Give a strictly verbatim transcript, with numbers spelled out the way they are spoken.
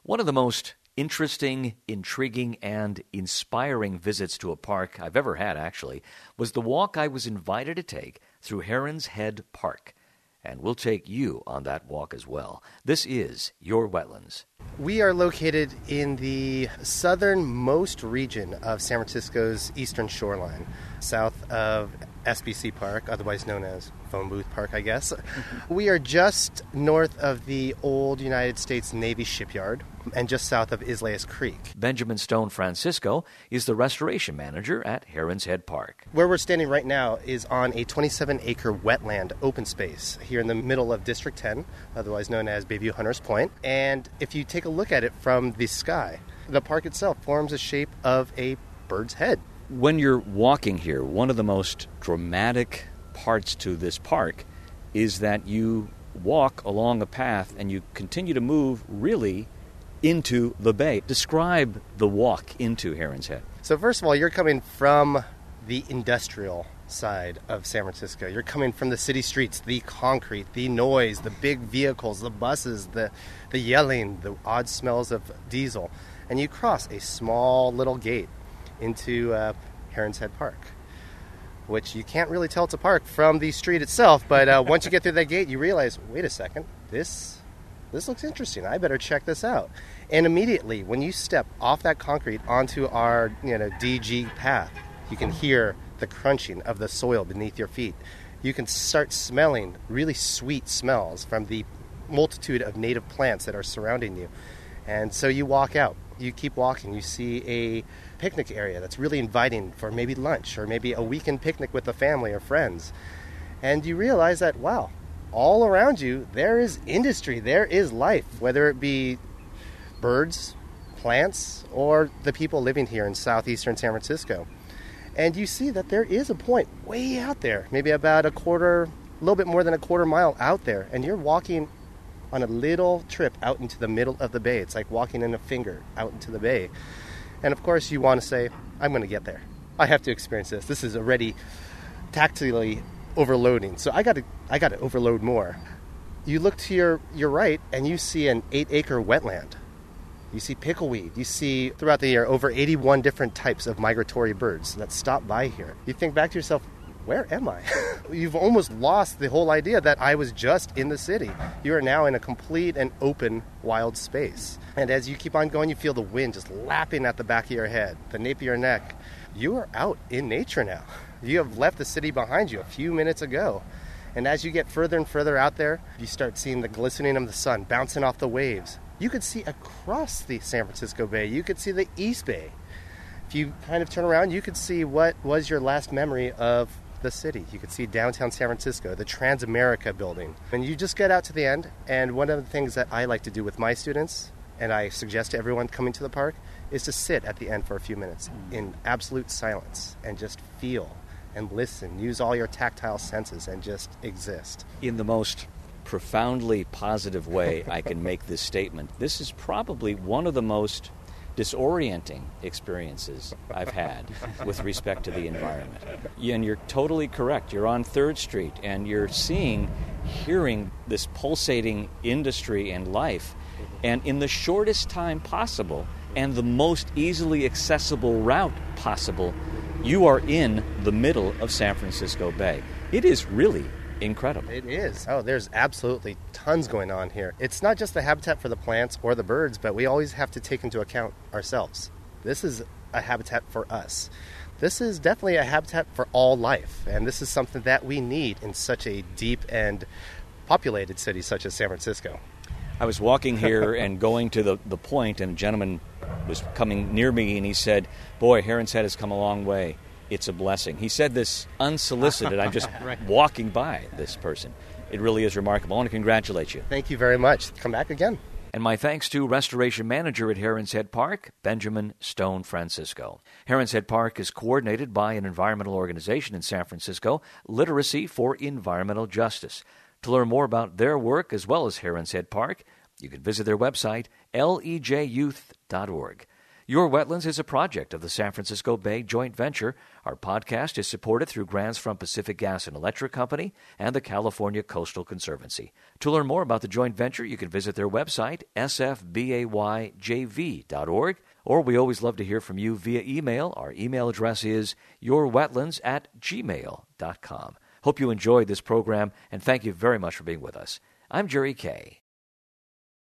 One of the most interesting, intriguing, and inspiring visits to a park I've ever had, actually, was the walk I was invited to take through Heron's Head Park. And we'll take you on that walk as well. This is Your Wetlands. We are located in the southernmost region of San Francisco's eastern shoreline, south of S B C Park, otherwise known as Phone Booth Park, I guess. We are just north of the old United States Navy shipyard and just south of Islayas Creek. Benjamin Stone Francisco is the restoration manager at Heron's Head Park. Where we're standing right now is on a twenty-seven acre wetland open space here in the middle of District ten, otherwise known as Bayview Hunters Point. And if you take a look at it from the sky, the park itself forms a shape of a bird's head. When you're walking here, one of the most dramatic parts to this park is that you walk along a path and you continue to move really into the bay. Describe the walk into Heron's Head. So first of all, you're coming from the industrial side of San Francisco. You're coming from the city streets, the concrete, the noise, the big vehicles, the buses, the, the yelling, the odd smells of diesel. And you cross a small little gate into uh, Heron's Head Park, which you can't really tell it's a park from the street itself, but uh, once you get through that gate, you realize, wait a second, this this looks interesting. I better check this out. And immediately, when you step off that concrete onto our you know D G path, you can hear the crunching of the soil beneath your feet. You can start smelling really sweet smells from the multitude of native plants that are surrounding you. And so you walk out. You keep walking, you see a picnic area that's really inviting for maybe lunch or maybe a weekend picnic with the family or friends. And you realize that, wow, all around you, there is industry, there is life, whether it be birds, plants, or the people living here in southeastern San Francisco. And you see that there is a point way out there, maybe about a quarter, a little bit more than a quarter mile out there, and you're walking on a little trip out into the middle of the bay. It's like walking in a finger out into the bay. And of course you want to say, I'm going to get there. I have to experience this. This is already tactically overloading. So I got to I got to overload more. You look to your, your right and you see an eight acre wetland. You see pickleweed. You see throughout the year over eighty-one different types of migratory birds that stop by here. You think back to yourself, where am I? You've almost lost the whole idea that I was just in the city. You are now in a complete and open wild space. And as you keep on going, you feel the wind just lapping at the back of your head, the nape of your neck. You are out in nature now. You have left the city behind you a few minutes ago. And as you get further and further out there, you start seeing the glistening of the sun bouncing off the waves. You could see across the San Francisco Bay. You could see the East Bay. If you kind of turn around, you could see what was your last memory of the city. You could see downtown San Francisco, the Transamerica building. And you just get out to the end, and one of the things that I like to do with my students, and I suggest to everyone coming to the park, is to sit at the end for a few minutes in absolute silence and just feel and listen. Use all your tactile senses and just exist. In the most profoundly positive way I can make this statement, this is probably one of the most disorienting experiences I've had with respect to the environment. And you're totally correct. You're on third Street and you're seeing, hearing this pulsating industry and life, and in the shortest time possible and the most easily accessible route possible, you are in the middle of San Francisco Bay. It is really incredible. It is. Oh, there's absolutely tons going on here. It's not just the habitat for the plants or the birds, but we always have to take into account ourselves. This is a habitat for us. This is definitely a habitat for all life, and this is something that we need in such a deep and populated city such as San Francisco. I was walking here and going to the, the point, and a gentleman was coming near me, and he said, boy, Heron's Head has come a long way. It's a blessing. He said this unsolicited. I'm just right. walking by this person. It really is remarkable. I want to congratulate you. Thank you very much. Come back again. And my thanks to Restoration Manager at Heron's Head Park, Benjamin Stone Francisco. Heron's Head Park is coordinated by an environmental organization in San Francisco, Literacy for Environmental Justice. To learn more about their work as well as Heron's Head Park, you can visit their website, L E J youth dot org. Your Wetlands is a project of the San Francisco Bay Joint Venture. Our podcast is supported through grants from Pacific Gas and Electric Company and the California Coastal Conservancy. To learn more about the joint venture, you can visit their website, s f b a y j v dot org, or we always love to hear from you via email. Our email address is yourwetlands at gmail dot com. Hope you enjoyed this program, and thank you very much for being with us. I'm Jerry Kay.